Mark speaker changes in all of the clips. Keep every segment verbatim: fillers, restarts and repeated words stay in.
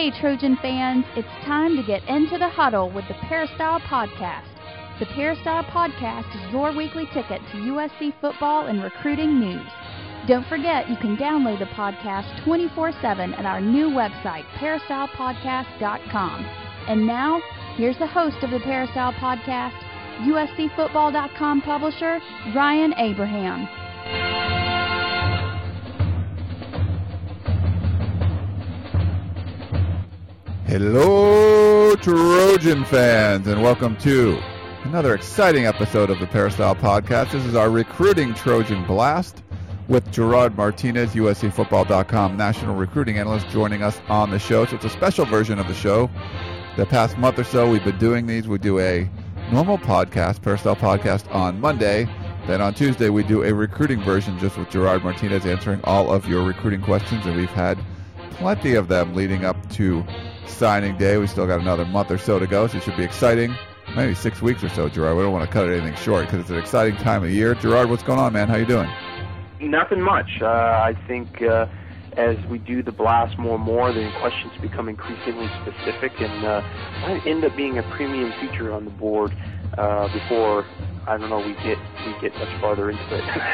Speaker 1: Hey, Trojan fans, it's time to get into the huddle with the Peristyle Podcast. The Peristyle Podcast is your weekly ticket to U S C football and recruiting news. Don't forget, you can download the podcast twenty-four seven at our new website, peristyle podcast dot com. And now, here's the host of the Peristyle Podcast, U S C football dot com publisher, Ryan Abraham.
Speaker 2: Hello, Trojan fans, and welcome to another exciting episode of the Peristyle Podcast. This is our recruiting Trojan Blast with Gerard Martinez, U S C football dot com national recruiting analyst, joining us on the show. So it's a special version of the show. The past month or so, we've been doing these. We do a normal podcast, Peristyle Podcast, on Monday. Then on Tuesday, we do a recruiting version just with Gerard Martinez answering all of your recruiting questions, and we've had plenty of them leading up to signing day. We still got another month or so to go, so it should be exciting. Maybe six weeks or so, Gerard. We don't want to cut anything short because it's an exciting time of year. Gerard, what's going on, man? How you doing?
Speaker 3: Nothing much. Uh, I think uh, as we do the blast more and more, the questions become increasingly specific and uh, might end up being a premium feature on the board uh, before, I don't know, we get we get much farther into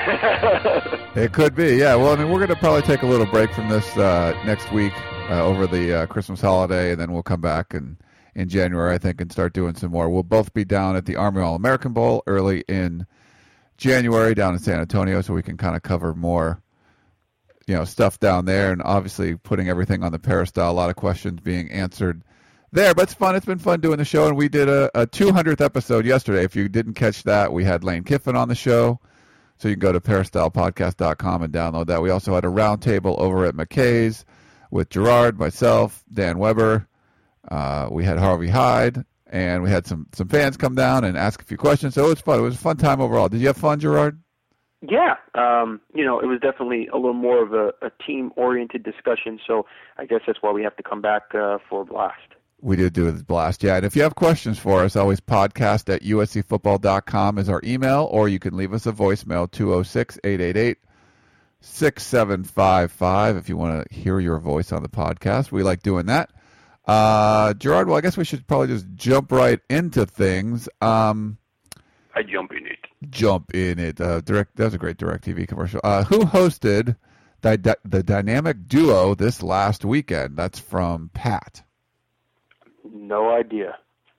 Speaker 3: it.
Speaker 2: It could be, yeah. Well, I mean, we're going to probably take a little break from this uh, next week uh, over the uh, Christmas holiday, and then we'll come back and in January, I think, and start doing some more. We'll both be down at the Army All-American Bowl early in January down in San Antonio, so we can kind of cover more, you know, stuff down there, and obviously putting everything on the Peristyle. A lot of questions being answered there, but it's fun. It's been fun doing the show, and we did a, a two hundredth episode yesterday. If you didn't catch that, we had Lane Kiffin on the show, so you can go to peristyle podcast dot com and download that. We also had a roundtable over at McKay's with Gerard, myself, Dan Weber. Uh, we had Harvey Hyde, and we had some, some fans come down and ask a few questions. So it was fun. It was a fun time overall. Did you have fun, Gerard?
Speaker 3: Yeah. Um, you know, it was definitely a little more of a, a team-oriented discussion, so I guess that's why we have to come back uh, for a blast.
Speaker 2: We did do this blast, yeah. And if you have questions for us, always podcast at U S C football dot com is our email, or you can leave us a voicemail, two oh six, eight eight eight, six seven five five, if you want to hear your voice on the podcast. We like doing that. Uh, Gerard, well, I guess we should probably just jump right into things. Um,
Speaker 3: I jump in it.
Speaker 2: Jump in it. Uh, direct. That was a great DirecTV commercial. Uh, who hosted the, the dynamic duo this last weekend? That's from Pat.
Speaker 3: No idea.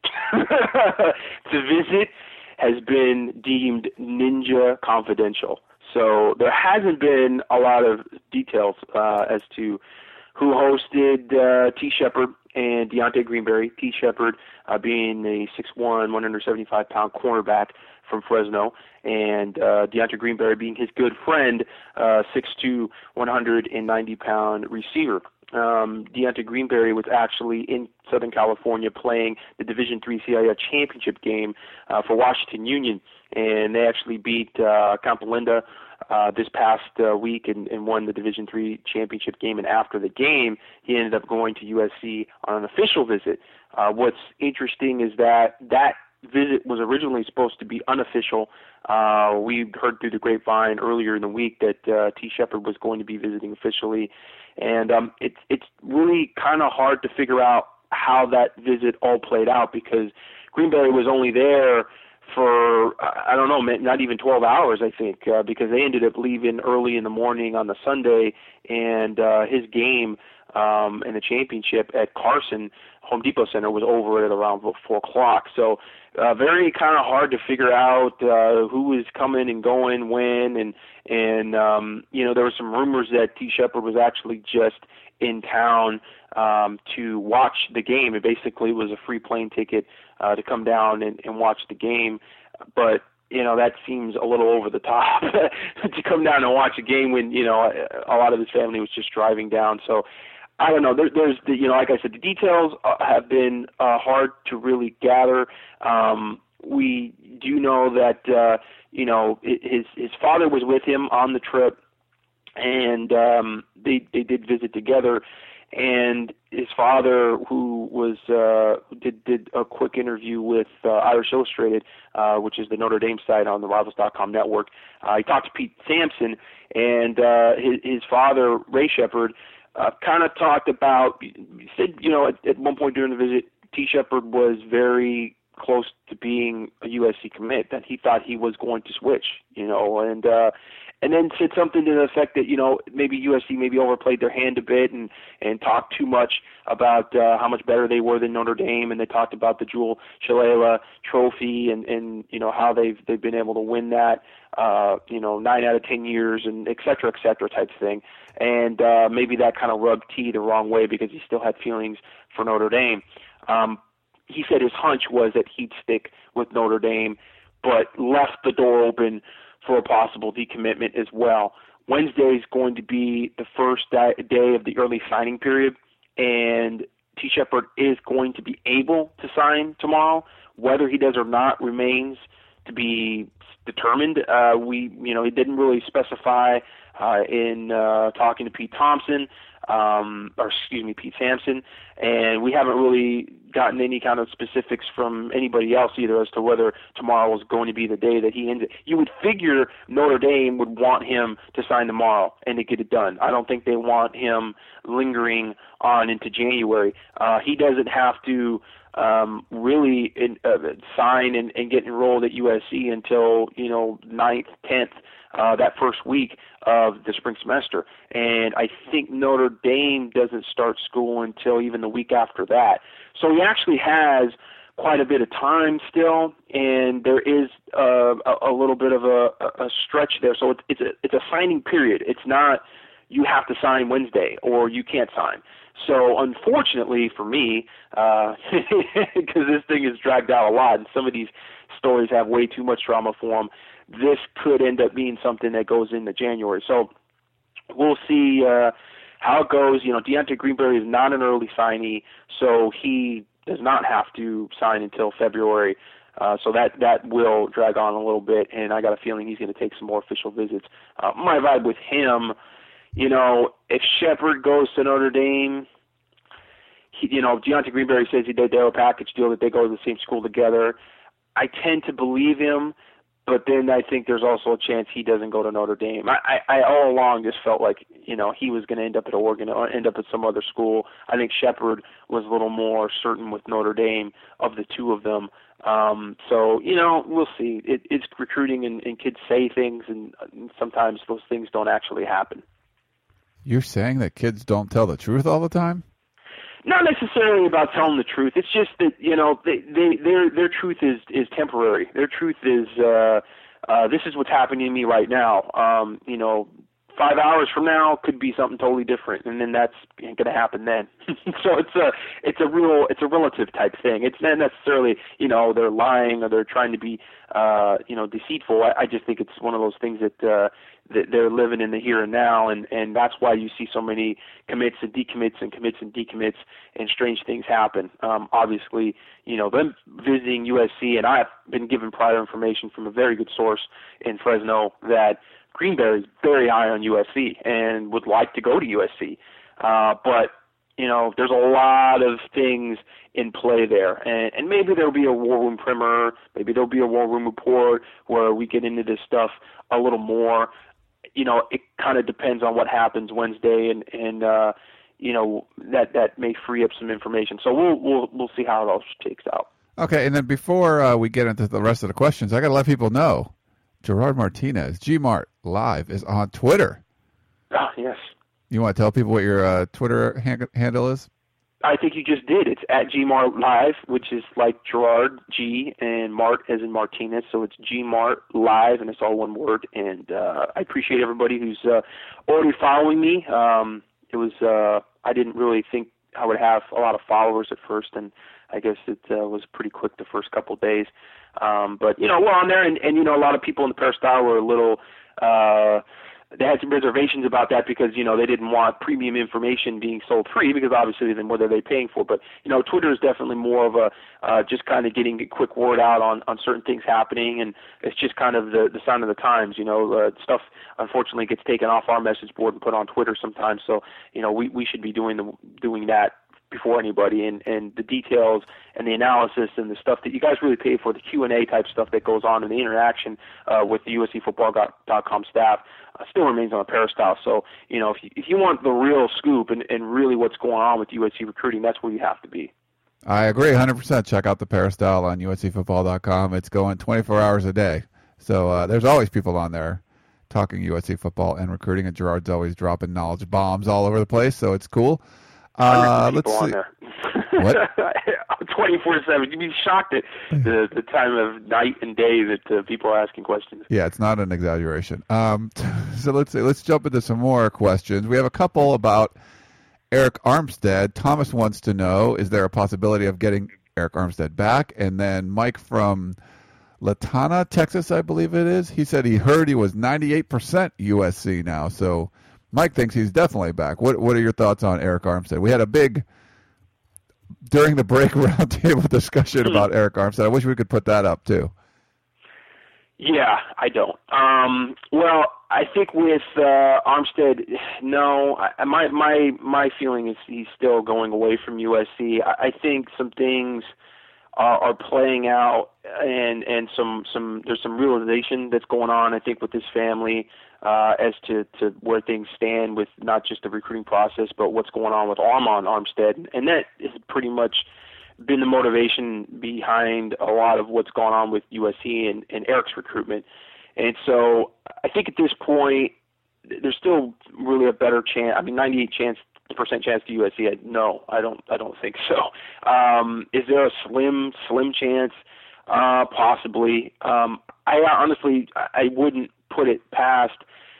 Speaker 3: The visit has been deemed Ninja Confidential, so there hasn't been a lot of details uh, as to who hosted uh, T. Shepard and Deontay Greenberry. T. Shepard uh, being a six one, one hundred seventy-five pound cornerback from Fresno, and uh, Deontay Greenberry being his good friend, uh, six two, one hundred ninety pound receiver. Um, Deontay Greenberry was actually in Southern California playing the Division three C I A championship game uh, for Washington Union, and they actually beat uh, Camp Linda uh, this past uh, week and, and won the Division three championship game. And after the game, he ended up going to U S C on an official visit. Uh, what's interesting is that that visit was originally supposed to be unofficial. Uh, we heard through the grapevine earlier in the week that uh, T. Shepard was going to be visiting officially. And um, it's it's really kind of hard to figure out how that visit all played out, because Greenberry was only there for, I don't know, not even twelve hours, I think, uh, because they ended up leaving early in the morning on the Sunday, and uh, his game um, in the championship at Carson Home Depot Center was over at around four o'clock. So uh, very kind of hard to figure out uh, who was coming and going when, and and um, you know, there were some rumors that T. Shepard was actually just in town um, to watch the game. It basically was a free plane ticket uh, to come down and, and watch the game, but you know, that seems a little over the top to come down and watch a game when, you know, a lot of his family was just driving down. So I don't know. There, there's, the, you know, like I said, the details uh, have been uh, hard to really gather. Um, we do know that, uh, you know, his his father was with him on the trip, and um, they they did visit together. And his father, who was uh, did did a quick interview with uh, Irish Illustrated, uh, which is the Notre Dame site on the Rivals dot com network. Uh, he talked to Pete Sampson, and uh, his, his father, Ray Shepard, uh, kind of talked about said, you know, at, at one point during the visit, T. Shepard was very close to being a U S C commit, that he thought he was going to switch, you know, and uh, and then said something to the effect that, you know, maybe U S C maybe overplayed their hand a bit and, and talked too much about uh, how much better they were than Notre Dame, and they talked about the Jewel Shalala Trophy and, and you know, how they've they've been able to win that, uh, you know, nine out of ten years and et cetera, et cetera type thing. And uh, maybe that kind of rubbed T the wrong way because he still had feelings for Notre Dame. Um, he said his hunch was that he'd stick with Notre Dame, but left the door open for a possible decommitment as well. Wednesday is going to be the first day of the early signing period, and T. Shepard is going to be able to sign tomorrow. Whether he does or not remains to be determined. Uh, we, you know, he didn't really specify uh, in uh, talking to Pete Thompson, um, or excuse me, Pete Sampson, and we haven't really gotten any kind of specifics from anybody else either as to whether tomorrow is going to be the day that he ends it. You would figure Notre Dame would want him to sign tomorrow and to get it done. I don't think they want him lingering on into January. Uh, he doesn't have to um, really in, uh, sign and, and get enrolled at U S C until, you know, ninth, tenth, uh, that first week of the spring semester. And I think Notre Dame doesn't start school until even the week after that. So he actually has quite a bit of time still, and there is uh, a, a little bit of a, a stretch there. So it's, it's, a, it's a signing period. It's not you have to sign Wednesday or you can't sign. So unfortunately for me, because uh, this thing is dragged out a lot, and some of these stories have way too much drama for them, this could end up being something that goes into January. So we'll see uh, how it goes. You know, Deontay Greenberry is not an early signee, so he does not have to sign until February. Uh, so that, that will drag on a little bit, and I got a feeling he's going to take some more official visits. Uh, my vibe with him, you know, if Shepard goes to Notre Dame, he, you know, Deontay Greenberry says he did a package deal that they go to the same school together. I tend to believe him, but then I think there's also a chance he doesn't go to Notre Dame. I, I, I all along just felt like, you know, he was going to end up at Oregon or end up at some other school. I think Shepard was a little more certain with Notre Dame of the two of them. Um, so, you know, we'll see. It, it's recruiting, and, and kids say things, and, and sometimes those things don't actually happen.
Speaker 2: You're saying that kids don't tell the truth all the time?
Speaker 3: Not necessarily about telling the truth. It's just that, you know, they, they, their their truth is, is temporary. Their truth is, uh, uh, this is what's happening to me right now. Um, you know, five hours from now could be something totally different, and then that's going to happen then. So it's a it's a real it's a relative type thing. It's not necessarily, you know, they're lying or they're trying to be uh, you know, deceitful. I, I just think it's one of those things that uh, that they're living in the here and now, and, and that's why you see so many commits and decommits and commits and decommits, and strange things happen. Um, obviously, you know, them visiting U S C, and I've been given prior information from a very good source in Fresno that Greenberry is very high on U S C and would like to go to U S C. Uh, but, you know, there's a lot of things in play there. And, and maybe there'll be a War Room primer, maybe there'll be a War Room report where we get into this stuff a little more. You know, it kind of depends on what happens Wednesday, and, and uh, you know, that, that may free up some information. So we'll we'll we'll see how it all shakes out.
Speaker 2: Okay, and then before uh, we get into the rest of the questions, I got to let people know Gerard Martinez, G Mart Live, is on Twitter.
Speaker 3: Ah, yes.
Speaker 2: You want to tell people what your uh, Twitter hand- handle is?
Speaker 3: I think you just did. It's at G Mart Live, which is like Gerard, G, and Mart as in Martinez. So it's G Mart Live, and it's all one word. And uh, I appreciate everybody who's uh, already following me. Um, it was uh, I didn't really think I would have a lot of followers at first, and I guess it uh, was pretty quick the first couple of days. Um, but, you know, we're on there, and, and, you know, a lot of people in the peristyle were a little uh, – they had some reservations about that because, you know, they didn't want premium information being sold free, because obviously then what are they paying for? But, you know, Twitter is definitely more of a uh, just kind of getting a quick word out on, on certain things happening, and it's just kind of the, the sign of the times. You know, uh, stuff unfortunately gets taken off our message board and put on Twitter sometimes. So, you know, we, we should be doing the doing that before anybody, and, and the details and the analysis and the stuff that you guys really pay for, the Q and A type stuff that goes on and the interaction uh, with the U S C football dot com staff uh, still remains on the Peristyle. So, you know, if you, if you want the real scoop and, and really what's going on with U S C recruiting, that's where you have to be.
Speaker 2: I agree one hundred percent. Check out the Peristyle on U S C football dot com. It's going twenty-four hours a day. So uh, there's always people on there talking U S C football and recruiting, and Gerard's always dropping knowledge bombs all over the place, so it's cool. Uh, let's see. What?
Speaker 3: twenty-four seven. You'd be shocked at the, the time of night and day that uh, people are asking questions.
Speaker 2: Yeah, it's not an exaggeration. Um, so let's see. Let's jump into some more questions. We have a couple about Arik Armstead. Thomas wants to know, is there a possibility of getting Arik Armstead back? And then Mike from Latana, Texas, I believe it is. He said he heard he was ninety-eight percent U S C now. So Mike thinks he's definitely back. What What are your thoughts on Arik Armstead? We had a big, during the break, roundtable discussion about Arik Armstead. I wish we could put that up, too.
Speaker 3: Yeah, I don't. Um, well, I think with uh, Armstead, no. I, my my my feeling is he's still going away from U S C. I, I think some things are, are playing out, and and some some there's some realization that's going on. I think with his family uh, as to to where things stand with not just the recruiting process, but what's going on with Armand Armstead, and that is pretty much been the motivation behind a lot of what's going on with U S C and, and Arik's recruitment. And so I think at this point, there's still really a better chance. I mean, ninety-eight percent chance to U S C. I, no, I don't. I don't think so. Um, is there a slim, slim chance? Uh, possibly. Um, I honestly, I wouldn't put it past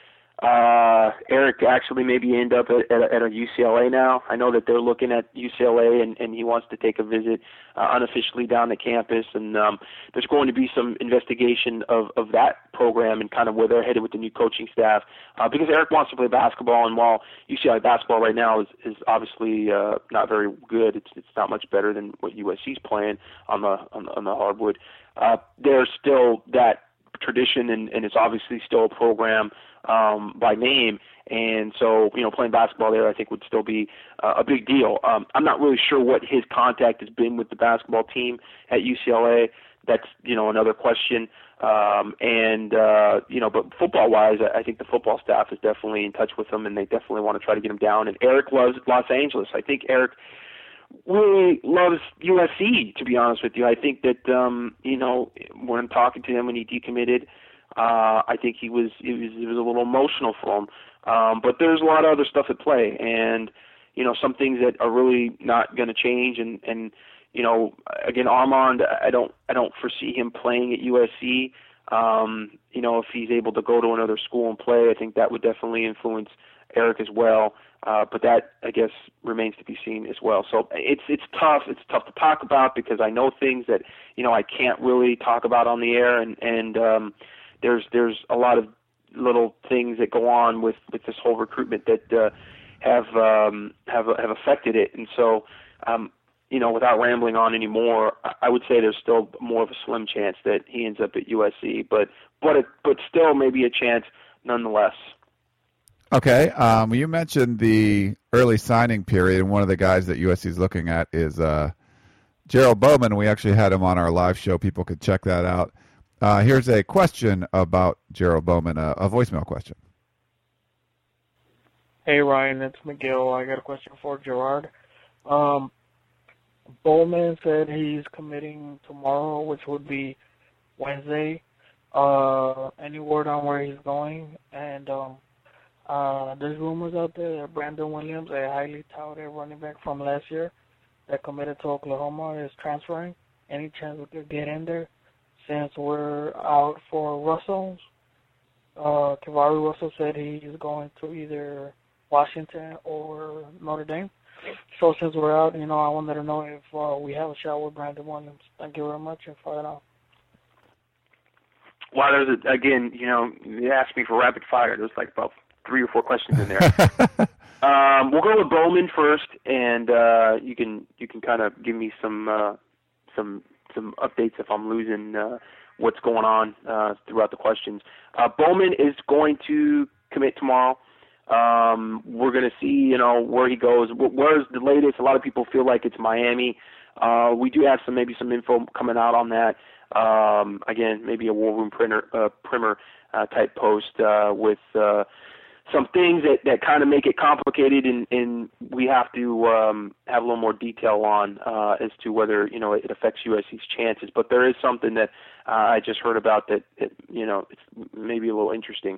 Speaker 3: uh, Arik actually maybe end up at, at, at a U C L A now. I know that they're looking at U C L A, and, and he wants to take a visit uh, unofficially down to campus, and um, there's going to be some investigation of, of that program and kind of where they're headed with the new coaching staff, uh, because Arik wants to play basketball, and while U C L A basketball right now is, is obviously uh, not very good, it's it's not much better than what U S C's playing on the on the, on the hardwood. Uh, there's still that tradition, and, and it's obviously still a program um, by name, and so, you know, playing basketball there I think would still be uh, a big deal. Um, I'm not really sure what his contact has been with the basketball team at U C L A. That's, you know, another question. Um, and, uh, you know, but football-wise, I think the football staff is definitely in touch with him, and they definitely want to try to get him down. And Arik loves Los Angeles. I think Arik really loves U S C, to be honest with you. I think that, um, you know, when I'm talking to him when he decommitted, uh, I think he was, it was, it was a little emotional for him. Um, but there's a lot of other stuff at play, and, you know, some things that are really not going to change. And, and, you know, again, Armand, I don't, I don't foresee him playing at U S C. Um, you know, if he's able to go to another school and play, I think that would definitely influence Arik as well. Uh, but that, I guess, remains to be seen as well. So it's it's tough. It's tough to talk about because I know things that, you know, I can't really talk about on the air, and and um, there's there's a lot of little things that go on with, with this whole recruitment that uh, have um, have have affected it. And so, um, you know, without rambling on anymore, I would say there's still more of a slim chance that he ends up at U S C, but but it, but still maybe a chance nonetheless.
Speaker 2: Okay, um, you mentioned the early signing period, and one of the guys that U S C is looking at is uh, Gerald Bowman. We actually had him on our live show. People could check that out. Uh, here's a question about Gerald Bowman, a, a voicemail question.
Speaker 4: Hey, Ryan, it's McGill. I got a question for Gerard. Um, Bowman said he's committing tomorrow, which would be Wednesday. Uh, any word on where he's going? And um, Uh, there's rumors out there that Brandon Williams, a highly touted running back from last year that committed to Oklahoma, is transferring. Any chance we could get in there since we're out for Russell? Uh, Kivari Russell said he's going to either Washington or Notre Dame. So since we're out, you know, I wanted to know if uh, we have a shot with Brandon Williams. Thank you very much, and fire it out.
Speaker 3: Well, there's a, again, you know, you asked me for rapid fire. There's like about three or four questions in there. um, we'll go with Bowman first, and uh, you can you can kind of give me some uh, some some updates if I'm losing uh, what's going on uh, throughout the questions. Uh, Bowman is going to commit tomorrow. Um, we're going to see, you know, where he goes. Where's the latest? A lot of people feel like it's Miami. Uh, we do have some maybe some info coming out on that. Um, again, maybe a War Room printer, uh, primer uh, type post uh, with uh, some things that, that kind of make it complicated, and, and we have to um, have a little more detail on uh, as to whether, you know, it affects U S C's chances. But there is something that uh, I just heard about that, that, you know, it's maybe a little interesting.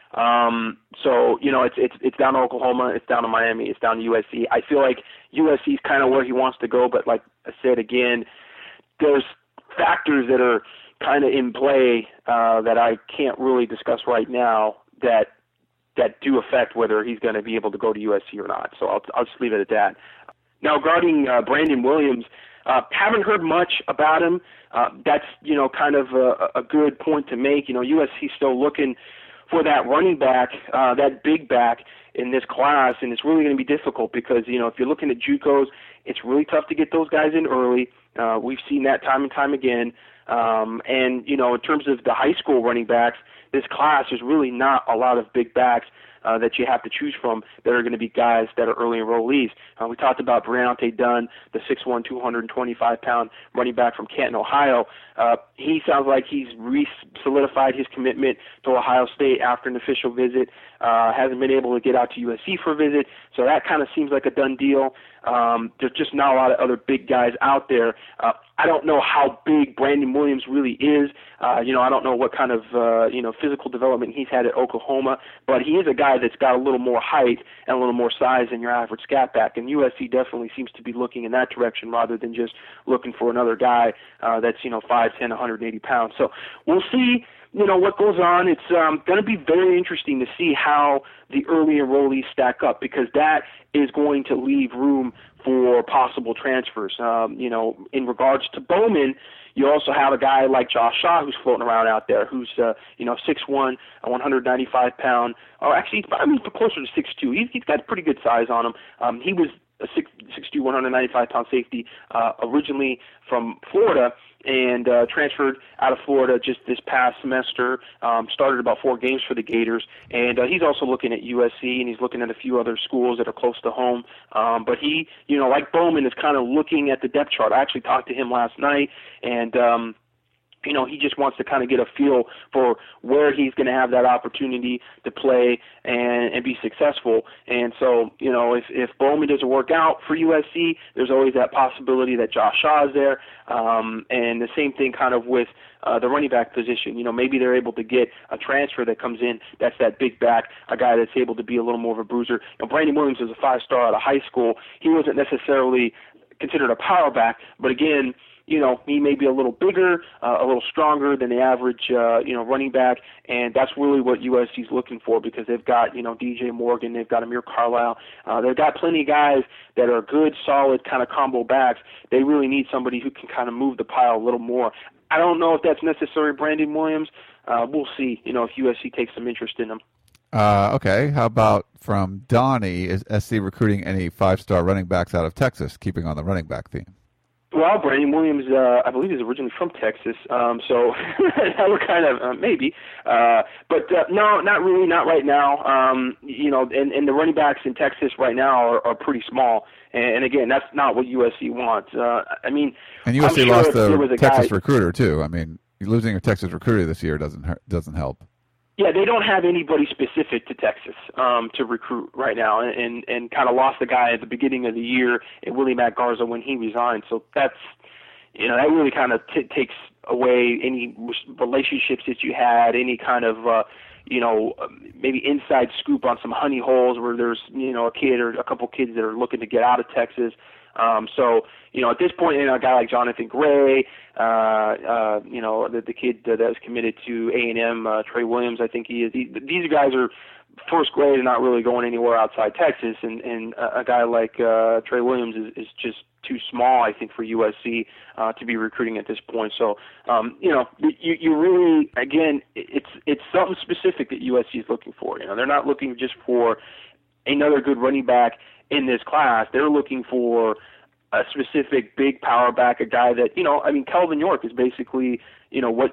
Speaker 3: Um, so, you know, it's, it's, it's down to Oklahoma, it's down to Miami, it's down to U S C. I feel like U S C is kind of where he wants to go, but like I said, again, there's factors that are kind of in play, uh, that I can't really discuss right now that, that do affect whether he's going to be able to go to U S C or not. So I'll, I'll just leave it at that. Now, regarding, uh, Brandon Williams, uh, haven't heard much about him. Uh, that's, you know, kind of a, a good point to make. You know, U S C still looking for that running back, uh, that big back in this class, and it's really going to be difficult because, you know, if you're looking at JUCOs, it's really tough to get those guys in early. Uh, we've seen that time and time again. Um, and, you know, in terms of the high school running backs, this class, there's really not a lot of big backs uh, that you have to choose from that are going to be guys that are early enrollees. Uh, we talked about Briante Dunn, the six one, two hundred twenty-five pound running back from Canton, Ohio. Uh, he sounds like he's re-solidified his commitment to Ohio State after an official visit. Uh, hasn't been able to get out to U S C for a visit, so that kind of seems like a done deal. Um, there's just not a lot of other big guys out there. Uh, I don't know how big Brandon Williams really is. Uh, you know, I don't know what kind of, uh, you know, physical development he's had at Oklahoma, but he is a guy that's got a little more height and a little more size than your average scat back, and U S C definitely seems to be looking in that direction rather than just looking for another guy uh, that's, you know, five ten, one hundred eighty pounds. So we'll see, you know, what goes on. It's um, going to be very interesting to see how the early enrollees stack up, because that is going to leave room for possible transfers. Um, you know, in regards to Bowman, you also have a guy like Josh Shaw who's floating around out there, who's, uh, you know, six one, one hundred ninety-five pound, or actually, I mean, closer to six two. He's, he's got pretty good size on him. Um, he was a six two, one hundred ninety-five pound safety, uh, originally from Florida, and uh, transferred out of Florida just this past semester, um, started about four games for the Gators, and uh, he's also looking at U S C, and he's looking at a few other schools that are close to home, um, but he, you know, like Bowman, is kind of looking at the depth chart. I actually talked to him last night, and um, you know, he just wants to kind of get a feel for where he's going to have that opportunity to play and, and be successful. And so, you know, if, if Bowman doesn't work out for U S C, there's always that possibility that Josh Shaw is there. Um, and the same thing kind of with uh, the running back position. You know, maybe they're able to get a transfer that comes in that's that big back, a guy that's able to be a little more of a bruiser. You know, Brandon Williams is a five-star out of high school. He wasn't necessarily considered a power back, but again, you know, he may be a little bigger, uh, a little stronger than the average, uh, you know, running back, and that's really what U S C's looking for, because they've got, you know, D J Morgan, they've got Amir Carlisle, uh, they've got plenty of guys that are good, solid kind of combo backs. They really need somebody who can kind of move the pile a little more. I don't know if that's necessary, Brandon Williams. Uh, we'll see, you know, if U S C takes some interest in him.
Speaker 2: Uh, okay, how about from Donnie, is S C recruiting any five-star running backs out of Texas, keeping on the running back theme?
Speaker 3: Well, Brandon Williams, uh, I believe, is originally from Texas, um, so that would kind of uh, maybe, uh, but uh, no, not really, not right now. Um, you know, and, and the running backs in Texas right now are, are pretty small, and, and again, that's not what U S C wants. Uh, I mean,
Speaker 2: and U S C
Speaker 3: I'm sure
Speaker 2: lost the Texas
Speaker 3: guy,
Speaker 2: recruiter too. I mean, losing your Texas recruiter this year doesn't hurt, doesn't help.
Speaker 3: Yeah, they don't have anybody specific to Texas um, to recruit right now, and, and, and kind of lost the guy at the beginning of the year, and Willie Mack Garza, when he resigned. So that's, you know, that really kind of t- takes away any relationships that you had, any kind of, uh, you know, maybe inside scoop on some honey holes where there's, you know, a kid or a couple kids that are looking to get out of Texas. Um, so, you know, at this point, you know, a guy like Jonathan Gray, uh, uh, you know, the, the kid that was committed to A and M, uh, Trey Williams, I think he is. He, these guys are first grade and not really going anywhere outside Texas. And, and a, a guy like uh, Trey Williams is, is just too small, I think, for U S C uh, to be recruiting at this point. So, um, you know, you, you really, again, it's it's something specific that U S C is looking for. You know, they're not looking just for another good running back in this class. They're looking for a specific big power back, a guy that, you know, I mean, Kelvin York is basically, you know, what you would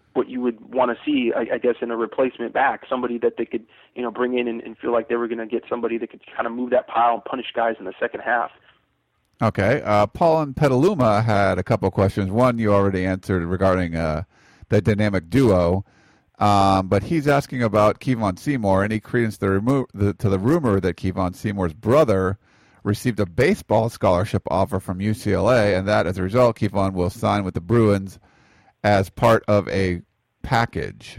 Speaker 3: what you would want to see, I, I guess, in a replacement back, somebody that they could, you know, bring in and, and feel like they were going to get somebody that could kind of move that pile and punish guys in the second half.
Speaker 2: Okay. Uh, Paul in Petaluma had a couple of questions. One you already answered regarding uh, the dynamic duo, um, but he's asking about Kevon Seymour. Any credence to the, remo- the, to the rumor that Kevon Seymour's brother received a baseball scholarship offer from U C L A, and that as a result, Kevon will sign with the Bruins as part of a package?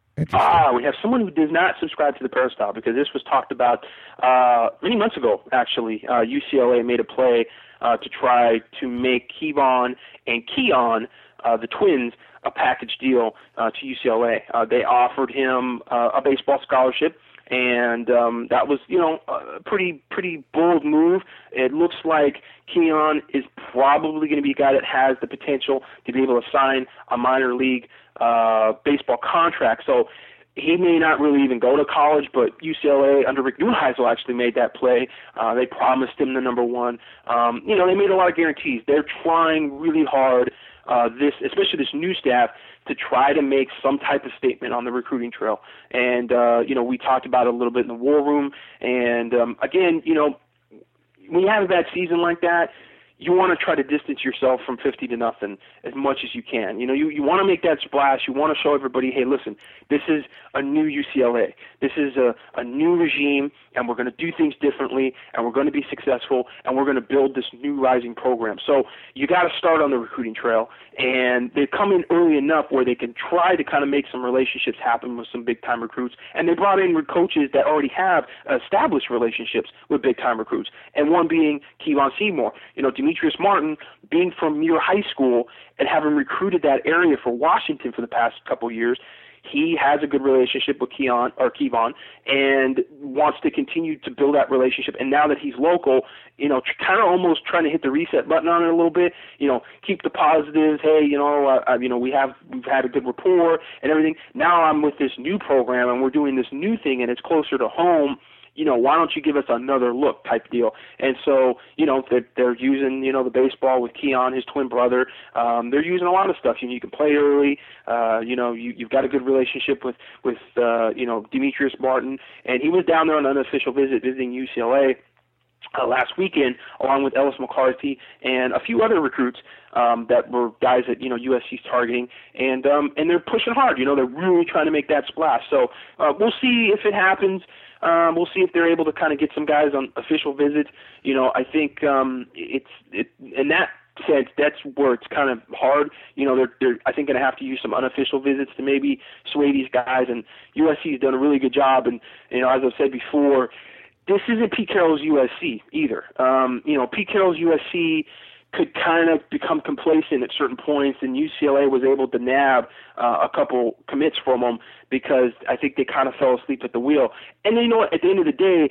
Speaker 3: Ah, we have someone who does not subscribe to the Peristyle, because this was talked about uh, many months ago, actually. Uh, U C L A made a play uh, to try to make Kevon and Keon, uh, the twins, a package deal uh, to U C L A. Uh, they offered him uh, a baseball scholarship, and um, that was, you know, a pretty pretty bold move. It looks like Keon is probably going to be a guy that has the potential to be able to sign a minor league uh, baseball contract. So he may not really even go to college, but U C L A under Rick Neuheisel actually made that play. Uh, they promised him the number one. Um, you know, they made a lot of guarantees. They're trying really hard, uh, this, especially this new staff, to try to make some type of statement on the recruiting trail. And, uh, you know, we talked about it a little bit in the war room. And, um, again, you know, when you have a bad season like that, you want to try to distance yourself from fifty to nothing as much as you can. You know, you, you want to make that splash. You want to show everybody, hey, listen, this is a new U C L A. This is a, a new regime, and we're going to do things differently, and we're going to be successful, and we're going to build this new rising program. So you got to start on the recruiting trail, and they come in early enough where they can try to kind of make some relationships happen with some big-time recruits. And they brought in coaches that already have established relationships with big-time recruits, and one being Kevon Seymour. You know, Demetrius Martin, being from Muir High School and having recruited that area for Washington for the past couple of years, he has a good relationship with Keon or Kevon and wants to continue to build that relationship. And now that he's local, you know, kind of almost trying to hit the reset button on it a little bit. You know, keep the positives. Hey, you know, uh, you know, we have we've had a good rapport and everything. Now I'm with this new program and we're doing this new thing and it's closer to home. You know, why don't you give us another look type deal? And so, you know, they're, they're using, you know, the baseball with Keon, his twin brother. Um, they're using a lot of stuff. You know, you can play early. Uh, you know, you, you've got a good relationship with, with uh, you know, Demetrius Martin. And he was down there on an unofficial visit visiting U C L A uh, last weekend, along with Ellis McCarthy and a few other recruits um, that were guys that, you know, U S C's targeting. And, um, and they're pushing hard. You know, they're really trying to make that splash. So uh, we'll see if it happens. Um, we'll see if they're able to kind of get some guys on official visits. You know, I think um, it's it, in that sense, that's where it's kind of hard. You know, they're, they're I think, going to have to use some unofficial visits to maybe sway these guys. And U S C has done a really good job. And, you know, as I've said before, this isn't Pete Carroll's U S C either. Um, you know, Pete Carroll's U S C could kind of become complacent at certain points, and U C L A was able to nab uh, a couple commits from them because I think they kind of fell asleep at the wheel. And you know what? At the end of the day,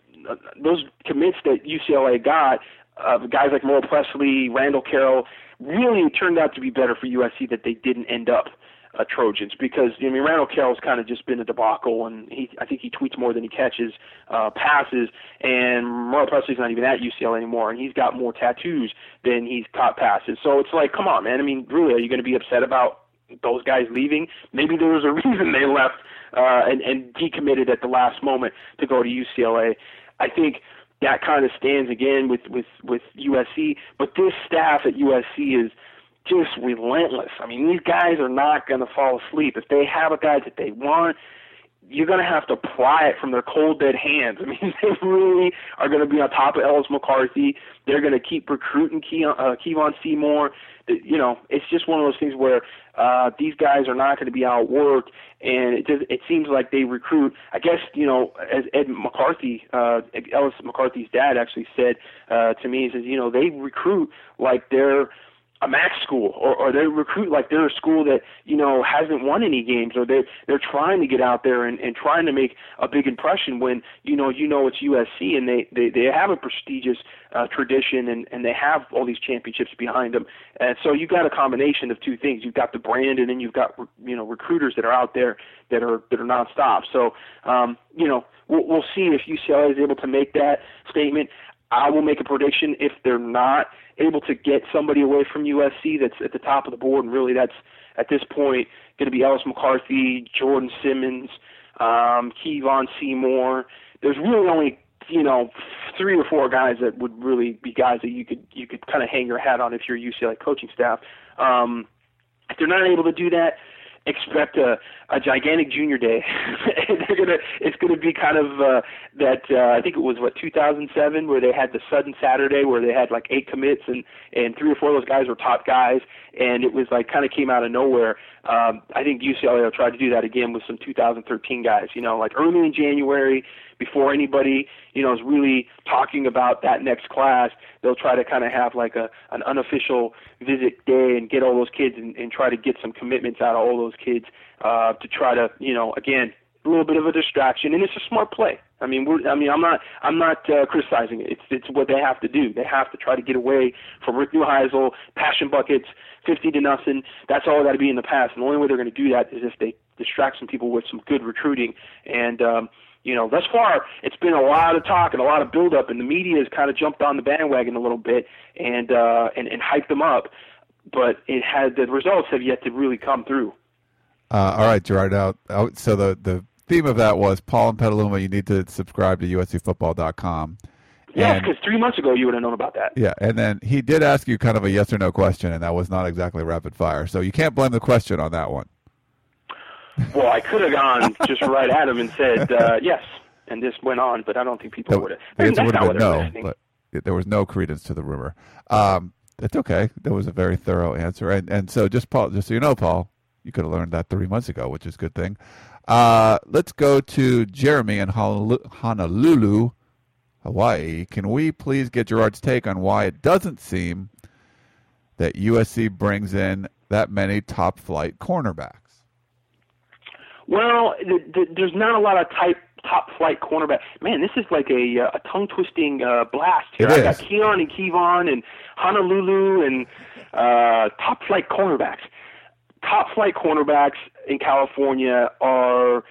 Speaker 3: those commits that U C L A got, uh, guys like Merle Presley, Randall Carroll, really turned out to be better for U S C that they didn't end up Uh, Trojans, because I mean Randall Carroll's kind of just been a debacle, and he I think he tweets more than he catches uh, passes, and Merle Presley's not even at U C L A anymore, and he's got more tattoos than he's caught passes. So it's like, come on, man. I mean, really, are you going to be upset about those guys leaving? Maybe there was a reason they left uh, and, and decommitted at the last moment to go to U C L A. I think that kind of stands again with with with U S C, but this staff at U S C is just relentless. I mean, these guys are not going to fall asleep. If they have a guy that they want, you're going to have to pry it from their cold, dead hands. I mean, they really are going to be on top of Ellis McCarthy. They're going to keep recruiting Ke- uh, Kevon Seymour. You know, it's just one of those things where uh, these guys are not going to be outworked, and it just, it seems like they recruit. I guess, you know, as Ed McCarthy, uh, Ellis McCarthy's dad actually said uh, to me, he says, you know, they recruit like they're a MAC school, or, or they recruit like they're a school that, you know, hasn't won any games, or they're, they're trying to get out there and, and trying to make a big impression when, you know, you know it's U S C, and they, they, they have a prestigious uh, tradition, and, and they have all these championships behind them. And so you've got a combination of two things. You've got the brand, and then you've got, you know, recruiters that are out there that are that are nonstop. So, um, you know, we'll, we'll see if U C L A is able to make that statement. I will make a prediction if they're not able to get somebody away from U S C that's at the top of the board, and really that's at this point going to be Ellis McCarthy, Jordan Simmons, um, Kevon Seymour. There's really only, you know, three or four guys that would really be guys that you could you could kind of hang your hat on if you're U C L A coaching staff. Um, if they're not able to do that, expect a, a gigantic junior day. They're gonna, it's going to be kind of uh, that, uh, I think it was, what, two thousand seven, where they had the sudden Saturday where they had like eight commits and, and three or four of those guys were top guys, and it was like kind of came out of nowhere. Um, I think U C L A will try to do that again with some two thousand thirteen guys, you know, like early in January, before anybody, you know, is really talking about that next class. They'll try to kind of have like a an unofficial visit day and get all those kids and, and try to get some commitments out of all those kids uh, to try to, you know, again, a little bit of a distraction, and it's a smart play. I mean, we're, I mean, I'm not, I'm not uh, criticizing it. It's, it's what they have to do. They have to try to get away from Rick Neuheisel, passion buckets, fifty to nothing. That's all got to be in the past. And the only way they're going to do that is if they distract some people with some good recruiting. And um, you know, thus far, it's been a lot of talk and a lot of buildup, and the media has kind of jumped on the bandwagon a little bit and uh, and, and hyped them up. But it had the results have yet to really come through.
Speaker 2: Uh, all right, Gerard. Now, so the the theme of that was Paul and Petaluma. You need to subscribe to U S C football dot com.
Speaker 3: Yes, because three months ago you would have known about that.
Speaker 2: Yeah, and then he did ask you kind of a yes or no question, and that was not exactly rapid fire. So you can't blame the question on that one.
Speaker 3: Well, I could have gone just right at him and said uh, yes, and this went on, but I don't think people would have.
Speaker 2: The answer would have been no, but there was no credence to the rumor. Um, it's okay. That was a very thorough answer, and and so just Paul, just so you know, Paul, you could have learned that three months ago, which is a good thing. Uh, let's go to Jeremy in Honolulu, Hawaii. Can we please get Gerard's take on why it doesn't seem that U S C brings in that many top-flight cornerbacks?
Speaker 3: Well, the, the, there's not a lot of type top-flight cornerback. Man, this is like a, a tongue-twisting uh, blast here.
Speaker 2: It
Speaker 3: I
Speaker 2: is.
Speaker 3: got Keon and Kevon and Honolulu and uh, top-flight cornerbacks. Top-flight cornerbacks in California are,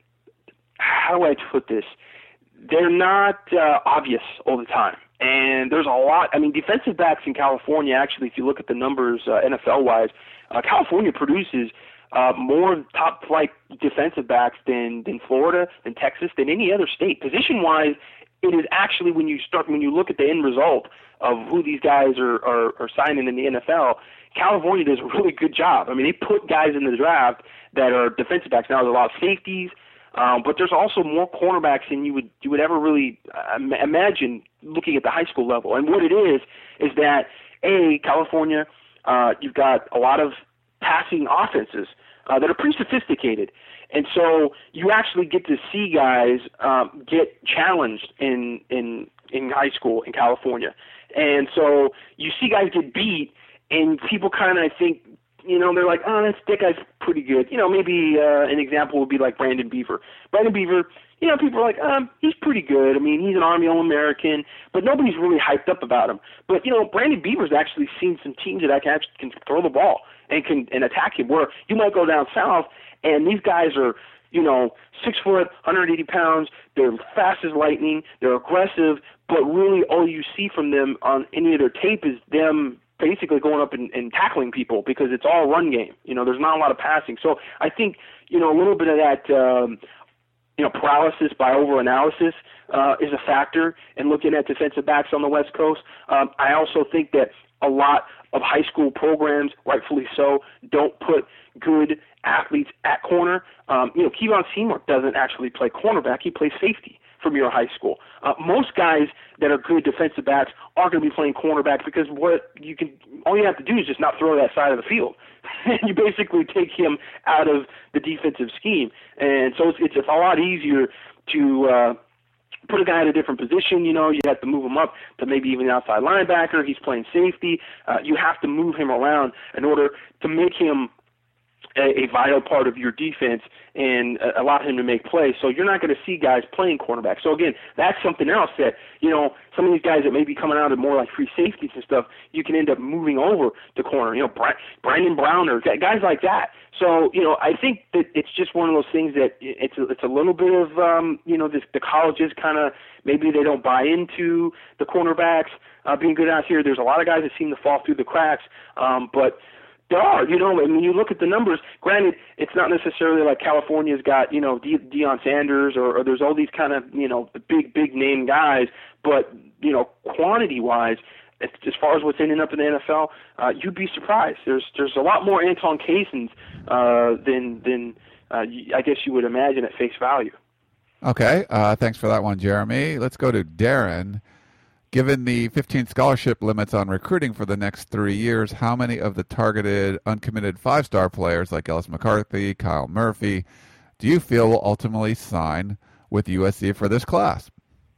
Speaker 3: how do I put this? They're not uh, obvious all the time. And there's a lot, I mean, defensive backs in California, actually, if you look at the numbers uh, N F L-wise, uh, California produces uh, more top-flight defensive backs than, than Florida, than Texas, than any other state. Position-wise, it is actually, when you start, when you look at the end result of who these guys are, are, are signing in the N F L, California does a really good job. I mean, they put guys in the draft that are defensive backs. Now, there's a lot of safeties, um, but there's also more cornerbacks than you would you would ever really uh, imagine looking at the high school level. And what it is is that, A, California, uh, you've got a lot of passing offenses uh, that are pretty sophisticated. And so you actually get to see guys um, get challenged in, in, in high school in California. And so you see guys get beat, and people kind of think, you know, they're like, oh, that's, that guy's pretty good. You know, maybe uh, an example would be like Brandon Beaver. Brandon Beaver, you know, people are like, um, he's pretty good. I mean, he's an Army All-American, but nobody's really hyped up about him. But, you know, Brandon Beaver's actually seen some teams that actually can throw the ball and can and attack him, where you might go down south, and these guys are, you know, six foot, one hundred eighty pounds. They're fast as lightning. They're aggressive, but really all you see from them on any of their tape is them basically going up and, and tackling people, because it's all run game. You know, there's not a lot of passing. So I think, you know, a little bit of that, um, you know, paralysis by overanalysis uh, is a factor in looking at defensive backs on the West Coast. Um, I also think that a lot of high school programs, rightfully so, don't put good athletes at corner. Um, you know, Kevon Seymour doesn't actually play cornerback. He plays safety from your high school. Uh, most guys that are good defensive backs are going to be playing cornerback, because what you can, all you have to do is just not throw that side of the field. You basically take him out of the defensive scheme. And so it's, it's a lot easier to uh, put a guy in a different position. You know, you have to move him up to maybe even outside linebacker. He's playing safety. Uh, you have to move him around in order to make him a, a vital part of your defense and uh, allow him to make plays. So you're not going to see guys playing cornerback. So again, that's something else that, you know, some of these guys that may be coming out of more like free safeties and stuff, you can end up moving over to corner, you know, Bra- Brandon Browner, guys like that. So, you know, I think that it's just one of those things that it's a, it's a little bit of, um, you know, this, the colleges kind of, maybe they don't buy into the cornerbacks uh, being good out here. There's a lot of guys that seem to fall through the cracks, um, but there are, you know, I mean, you look at the numbers, granted, it's not necessarily like California's got, you know, De- Deion Sanders or, or there's all these kind of, you know, big, big name guys, but, you know, quantity-wise, as far as what's ending up in the N F L, uh, you'd be surprised. There's there's a lot more Anton Casons uh, than, than uh, I guess you would imagine at face value.
Speaker 2: Okay, uh, thanks for that one, Jeremy. Let's go to Darren. Given the fifteen scholarship limits on recruiting for the next three years, how many of the targeted uncommitted five-star players like Ellis McCarthy, Kyle Murphy, do you feel will ultimately sign with U S C for this class?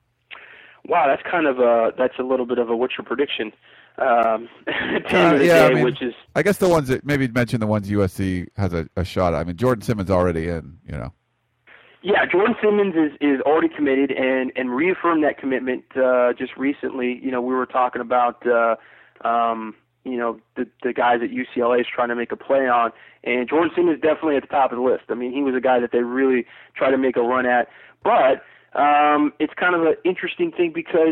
Speaker 3: Wow, that's kind of a that's a little bit of a what's your prediction um, at the
Speaker 2: uh,
Speaker 3: end of the
Speaker 2: yeah,
Speaker 3: day,
Speaker 2: I mean,
Speaker 3: which is
Speaker 2: I guess the ones that maybe mention the ones U S C has a, a shot at. I mean, Jordan Simmons already in, you know.
Speaker 3: Yeah, Jordan Simmons is, is already committed and, and reaffirmed that commitment uh, just recently. You know, we were talking about uh, um, you know the the guys at U C L A is trying to make a play on, and Jordan Simmons is definitely at the top of the list. I mean, he was a guy that they really try to make a run at, but Um, it's kind of an interesting thing because,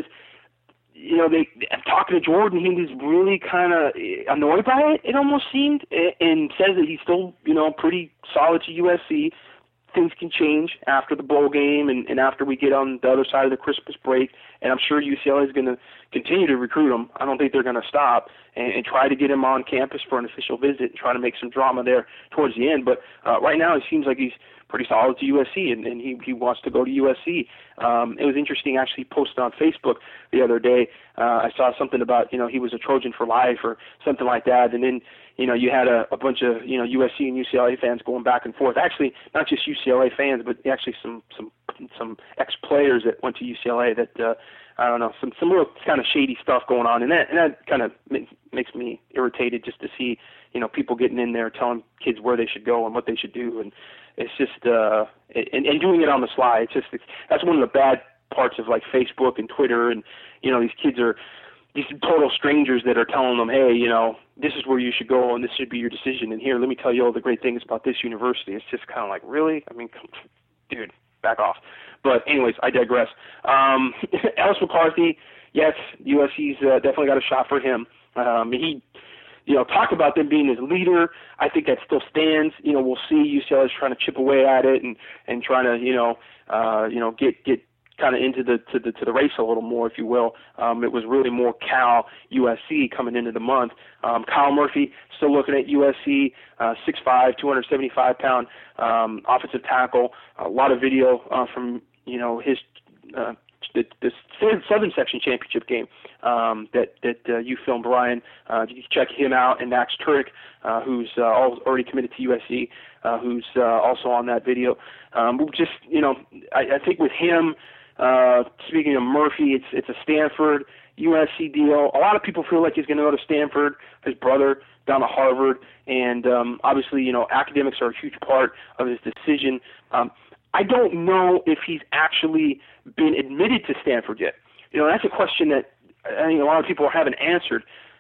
Speaker 3: you know, they talking to Jordan, he was really kind of annoyed by it, it almost seemed, and says that he's still, you know, pretty solid to U S C. Things can change after the bowl game and, and after we get on the other side of the Christmas break, and I'm sure U C L A is going to continue to recruit him. I don't think they're going to stop and, and try to get him on campus for an official visit and try to make some drama there towards the end. But uh, right now it seems like he's pretty solid to U S C, and, and he, he wants to go to U S C. Um, it was interesting, actually posted on Facebook the other day. Uh, I saw something about, you know, he was a Trojan for life or something like that, and then, you know, you had a, a bunch of, you know, U S C and U C L A fans going back and forth. Actually, not just U C L A fans, but actually some some some ex-players that went to U C L A that, uh, I don't know, some some real kind of shady stuff going on, and that and that kind of makes me irritated just to see, you know, people getting in there telling kids where they should go and what they should do, and it's just uh, and, and doing it on the sly. It's just it's, that's one of the bad parts of like Facebook and Twitter, and you know, these kids are these total strangers that are telling them, hey, you know, this is where you should go and this should be your decision, and here, let me tell you all the great things about this university. It's just kind of like, really? I mean, dude, back off. But anyways, I digress. Um, Ellis McCarthy, yes, U S C's uh, definitely got a shot for him. Um, he, you know, talked about them being his leader. I think that still stands. You know, we'll see U C L A is trying to chip away at it and, and trying to, you know, uh, you know, get get kind of into the to the to the race a little more, if you will. Um, it was really more Cal U S C coming into the month. Um, Kyle Murphy still looking at U S C, uh, six five, two hundred seventy-five pound um, offensive tackle. A lot of video uh, from you know his uh, the, the Southern Section Championship game um, that that uh, you filmed, Brian. Uh, you can check him out, and Max Turek, uh, who's uh, already committed to U S C, uh, who's uh, also on that video. Um, just you know, I, I think with him. Uh, speaking of Murphy, it's it's a Stanford U S C deal. A lot of people feel like he's going to go to Stanford. His brother down to Harvard, and um, obviously, you know, academics are a huge part of his decision. Um, I don't know if he's actually been admitted to Stanford yet. You know, that's a question that I think a lot of people haven't answered.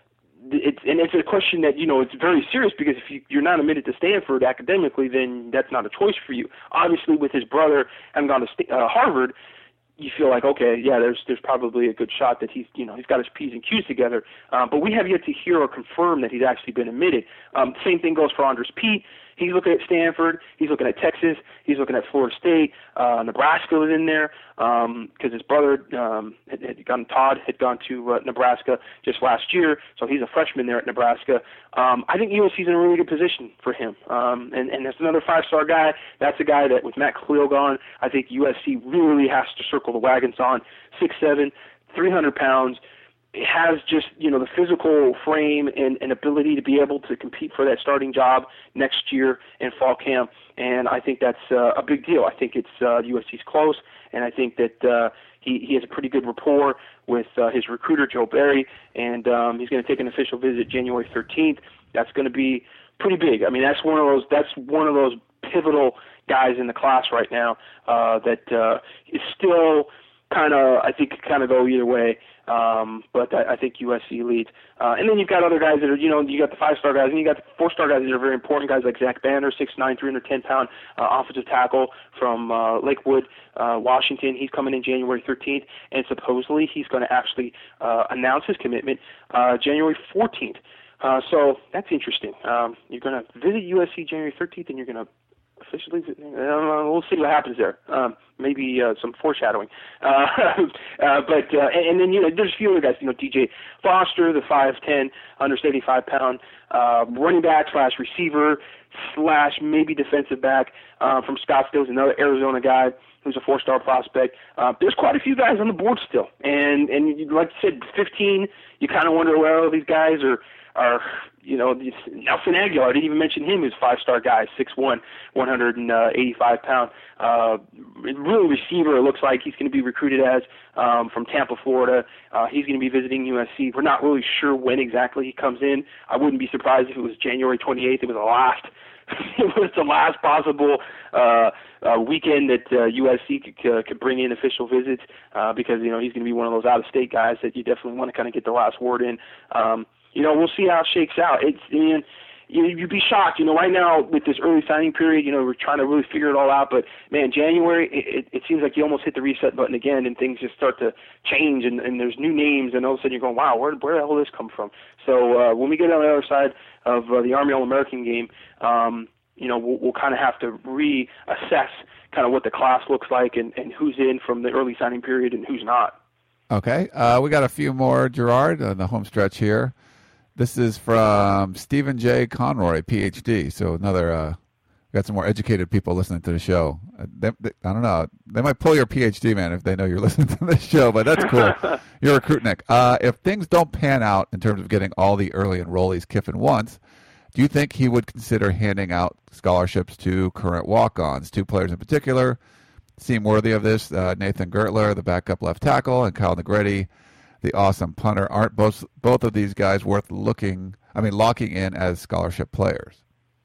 Speaker 3: It's, and it's a question that, you know, it's very serious because if you, you're not admitted to Stanford academically, then that's not a choice for you. Obviously, with his brother having gone to St- uh, Harvard, you feel like, okay, yeah, there's there's probably a good shot that he's, you know, he's got his P's and Q's together. Um, but we have yet to hear or confirm that he's actually been admitted. Um, same thing goes for Andres Pete. He's looking at Stanford. He's looking at Texas. He's looking at Florida State. Uh, Nebraska was in there because um, his brother um, had, had gone, Todd had gone to uh, Nebraska just last year, so he's a freshman there at Nebraska. Um, I think U S C's in a really good position for him. Um, and, and there's another five-star guy. That's a guy that with Matt Khalil gone, I think U S C really has to circle the wagons on. six seven, three hundred pounds. Has just, you know, the physical frame and, and ability to be able to compete for that starting job next year in fall camp, and I think that's uh, a big deal. I think it's uh, U S C's close, and I think that uh, he, he has a pretty good rapport with uh, his recruiter, Joe Barry, and um, he's going to take an official visit January thirteenth. That's going to be pretty big. I mean, that's one of those that's one of those pivotal guys in the class right now uh, that uh, is still kind of, I think, kind of go either way. Um, but I, I think U S C leads. Uh, and then you've got other guys that are, you know, you got the five-star guys, and you got the four-star guys that are very important, guys like Zach Banner, six nine, three hundred ten pound uh, offensive tackle from uh, Lakewood, uh, Washington. He's coming in January thirteenth, and supposedly he's going to actually uh, announce his commitment uh, January fourteenth. Uh, so that's interesting. Um, you're going to visit U S C January thirteenth, and you're going to officially, uh, we'll see what happens there. Um, maybe uh, some foreshadowing. Uh, uh, but uh, and, and then you know, there's a few other guys. You know, D J Foster, the five ten, under seventy-five pound uh, running back slash receiver slash maybe defensive back uh, from Scottsdale, is another Arizona guy who's a four-star prospect. Uh, there's quite a few guys on the board still, and and like you said, fifteen. You kind of wonder, well, these guys are. Are you know Nelson Aguilar? I didn't even mention him. He's a five-star guy, six one, one hundred eighty-five pound. Uh, real receiver. It looks like he's going to be recruited as um, from Tampa, Florida. Uh, he's going to be visiting U S C. We're not really sure when exactly he comes in. I wouldn't be surprised if it was January twenty-eighth. It was the last. It was the last possible uh, uh, weekend that uh, U S C could, uh, could bring in official visits uh, because you know he's going to be one of those out-of-state guys that you definitely want to kind of get the last word in. Um, You know, we'll see how it shakes out. It's, I mean, you'd be shocked. You know, right now with this early signing period, you know, we're trying to really figure it all out. But, man, January, it, it seems like you almost hit the reset button again and things just start to change and, and there's new names and all of a sudden you're going, wow, where, where the hell did this come from? So uh, when we get on the other side of uh, the Army All-American game, um, you know, we'll, we'll kind of have to reassess kind of what the class looks like and, and who's in from the early signing period and who's not.
Speaker 2: Okay. Uh, we got a few more, Gerard, on the home stretch here. This is from Stephen J. Conroy, P H D. So another, uh, we got some more educated people listening to the show. Uh, they, they, I don't know. They might pull your P H D, man, if they know you're listening to this show, but that's cool. You're a recruitnik. Uh, if things don't pan out in terms of getting all the early enrollees Kiffin wants, do you think he would consider handing out scholarships to current walk-ons? Two players in particular seem worthy of this. Uh, Nathan Gertler, the backup left tackle, and Kyle Negretti, the awesome punter. Aren't both both of these guys worth looking, I mean, locking in as scholarship players?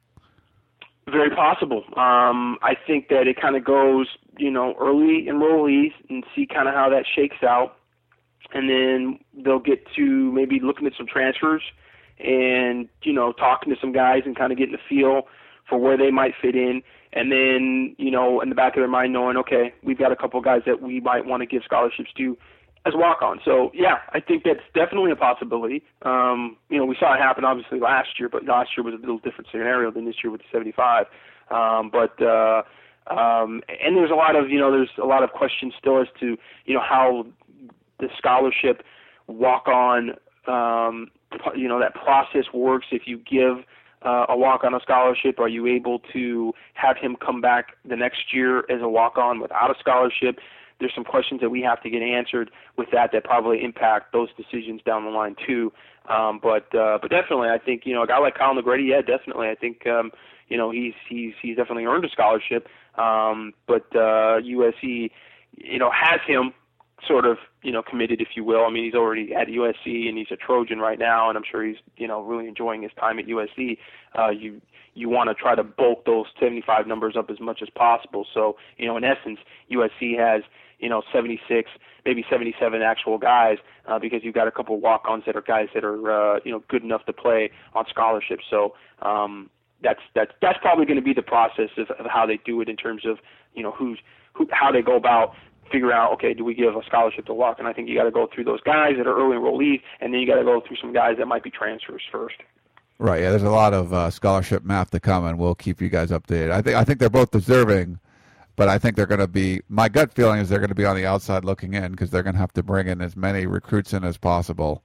Speaker 3: Very possible. Um, I think that it kind of goes, you know, early enrollees and see kind of how that shakes out. And then they'll get to maybe looking at some transfers and, you know, talking to some guys and kind of getting a feel for where they might fit in. And then, you know, in the back of their mind knowing, okay, we've got a couple of guys that we might want to give scholarships to as walk-on. So, yeah, I think that's definitely a possibility. Um, you know, we saw it happen, obviously, last year, but last year was a little different scenario than this year with the seventy-five. Um, but, uh, um, and there's a lot of, you know, there's a lot of questions still as to, you know, how the scholarship walk-on, um, you know, that process works. If you give uh, a walk-on a scholarship, are you able to have him come back the next year as a walk-on without a scholarship? There's some questions that we have to get answered with that that probably impact those decisions down the line too. Um, but uh, but definitely, I think you know a guy like Kyle Negretti, yeah, definitely. I think um, you know he's he's he's definitely earned a scholarship. Um, but uh, U S C, you know, has him sort of you know committed, if you will. I mean, he's already at U S C and he's a Trojan right now, and I'm sure he's you know really enjoying his time at U S C. Uh, you you want to try to bulk those seventy-five numbers up as much as possible. So you know, in essence, U S C has you know, seventy-six, maybe seventy-seven actual guys, uh, because you've got a couple of walk-ons that are guys that are, uh, you know, good enough to play on scholarships. So um, that's that's that's probably going to be the process of, of how they do it in terms of, you know, who's who, how they go about figuring out, okay, do we give a scholarship to walk? And I think you got to go through those guys that are early enrollees, and then you got to go through some guys that might be transfers first.
Speaker 2: Right. Yeah. There's a lot of uh, scholarship math to come, and we'll keep you guys updated. I think I think they're both deserving. But I think they're going to be, my gut feeling is they're going to be on the outside looking in because they're going to have to bring in as many recruits in as possible.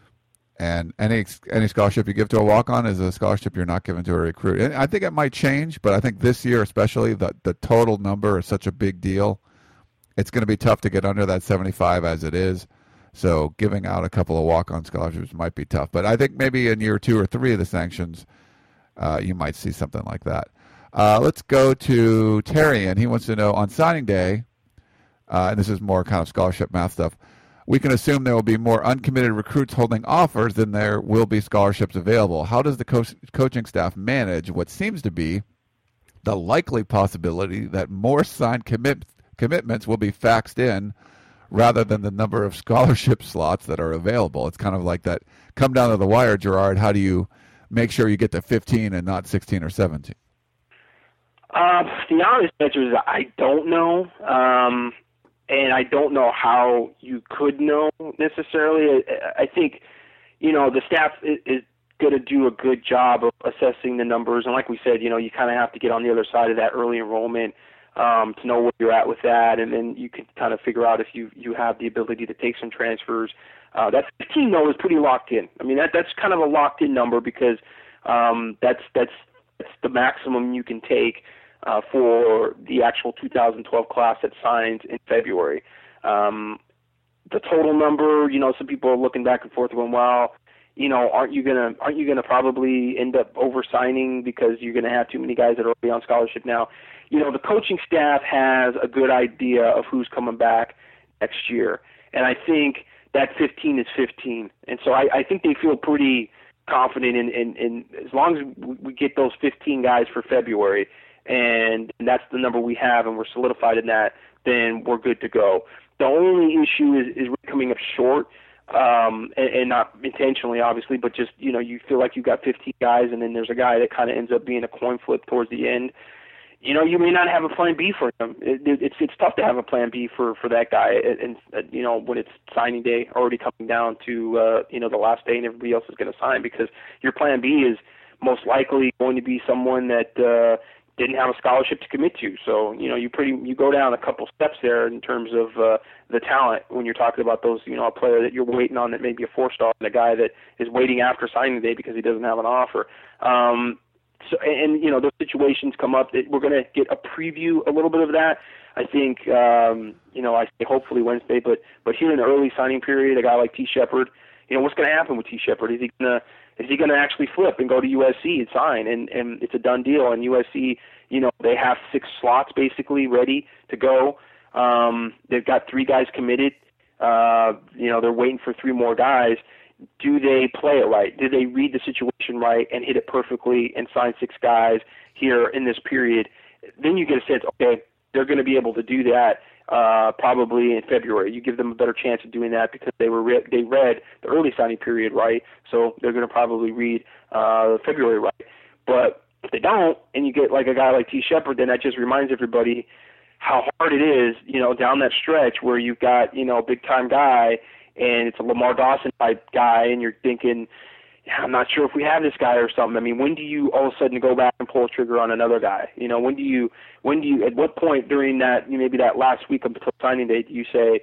Speaker 2: And any any scholarship you give to a walk-on is a scholarship you're not giving to a recruit. And I think it might change, but I think this year especially, the, the total number is such a big deal. It's going to be tough to get under that seventy-five as it is. So giving out a couple of walk-on scholarships might be tough. But I think maybe in year two or three of the sanctions, uh, you might see something like that. Uh, let's go to Terry, and he wants to know on signing day, uh, and this is more kind of scholarship math stuff, we can assume there will be more uncommitted recruits holding offers than there will be scholarships available. How does the co- coaching staff manage what seems to be the likely possibility that more signed commit- commitments will be faxed in rather than the number of scholarship slots that are available? It's kind of like that come down to the wire, Gerard. How do you make sure you get to fifteen and not sixteen or seventeen?
Speaker 3: Uh, the honest answer is I don't know. Um, and I don't know how you could know necessarily. I, I think, you know, the staff is, is going to do a good job of assessing the numbers. And like we said, you know, you kind of have to get on the other side of that early enrollment um, to know where you're at with that. And then you can kind of figure out if you, you have the ability to take some transfers. Uh, that fifteen, though, is pretty locked in. I mean, that that's kind of a locked-in number because um, that's, that's, that's the maximum you can take Uh, for the actual two thousand twelve class that signs in February. Um, the total number, you know, some people are looking back and forth going, well, you know, aren't you gonna aren't you gonna probably end up over-signing because you're gonna have too many guys that are already on scholarship now? You know, the coaching staff has a good idea of who's coming back next year, and I think that fifteen is fifteen, and so I, I think they feel pretty confident in, in, in as long as we get those fifteen guys for February. And that's the number we have, and we're solidified in that, then we're good to go. The only issue is, is we're coming up short, um, and, and not intentionally, obviously, but just, you know, you feel like you've got fifteen guys, and then there's a guy that kind of ends up being a coin flip towards the end. You know, you may not have a plan B for him. It, it, it's it's tough to have a plan B for, for that guy, and, and uh, you know, when it's signing day already coming down to, uh, you know, the last day and everybody else is going to sign, because your plan B is most likely going to be someone that uh, – didn't have a scholarship to commit to. So, you know, you pretty you go down a couple steps there in terms of uh, the talent when you're talking about those, you know, a player that you're waiting on that may be a four-star and a guy that is waiting after signing day because he doesn't have an offer. Um, so, and, you know, those situations come up. That we're going to get a preview, a little bit of that. I think, um, you know, I say hopefully Wednesday, but but here in the early signing period, a guy like T. Shepard, you know, what's going to happen with T. Shepard? Is he going to Is he going to actually flip and go to U S C and sign? And, and it's a done deal. And U S C, you know, they have six slots basically ready to go. Um, they've got three guys committed. Uh, you know, they're waiting for three more guys. Do they play it right? Do they read the situation right and hit it perfectly and sign six guys here in this period? Then you get a sense, okay, they're going to be able to do that uh, probably in February. You give them a better chance of doing that because they were re- they read the early signing period right, so they're going to probably read uh, February right. But if they don't, and you get like a guy like T. Shepard, then that just reminds everybody how hard it is, you know, down that stretch where you've got, you know, a big-time guy and it's a Lamar Dawson-type guy, and you're thinking, yeah, I'm not sure if we have this guy or something. I mean, when do you all of a sudden go back and pull a trigger on another guy? You know, when do you, when do you, at what point during that, maybe that last week up until signing day, do you say,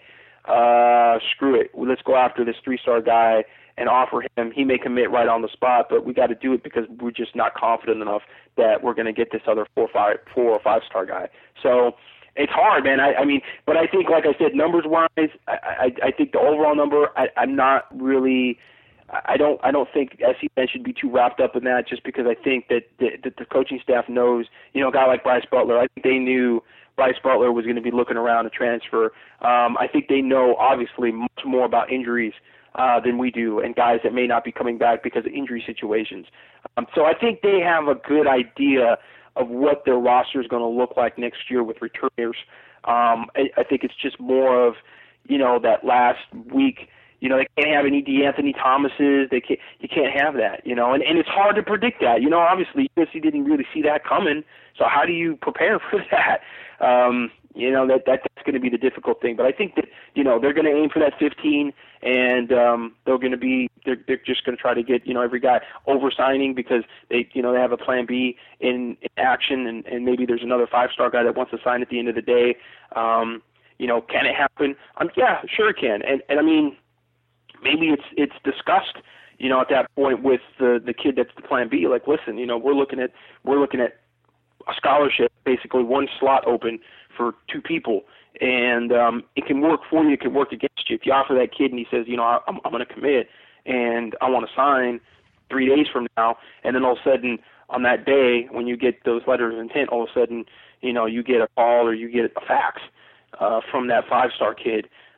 Speaker 3: uh, screw it, well, let's go after this three-star guy and offer him? He may commit right on the spot, but we got to do it because we're just not confident enough that we're going to get this other four or five, four or five-star guy. So it's hard, man. I, I mean, but I think, like I said, numbers-wise, I, I, I think the overall number, I, I'm not really. I don't. I don't think S E C should be too wrapped up in that, just because I think that the, that the coaching staff knows. You know, a guy like Bryce Butler. I think they knew Bryce Butler was going to be looking around to transfer. Um, I think they know, obviously, much more about injuries uh, than we do, and guys that may not be coming back because of injury situations. Um, so I think they have a good idea of what their roster is going to look like next year with returners. Um, I, I think it's just more of, you know, that last week. You know, they can't have any DeAnthony Thomases. They can't. You can't have that. You know, and, and it's hard to predict that. You know, obviously U S C didn't really see that coming. So how do you prepare for that? Um, you know, that, that that's going to be the difficult thing. But I think that, you know, they're going to aim for that fifteen, and um, they're going to be they're they're just going to try to get, you know, every guy over signing because they you know they have a plan B in, in action, and, and maybe there's another five star guy that wants to sign at the end of the day. Um, you know, can it happen? Um, yeah, sure it can. And and I mean. Maybe it's it's discussed, you know, at that point with the the kid that's the plan B. Like, listen, you know, we're looking at we're looking at a scholarship, basically one slot open for two people, and um, it can work for you, it can work against you. If you offer that kid and he says, you know, I'm I'm going to commit and I want to sign three days from now, and then all of a sudden on that day when you get those letters of intent, all of a sudden, you know, you get a call or you get a fax uh, from that five-star kid.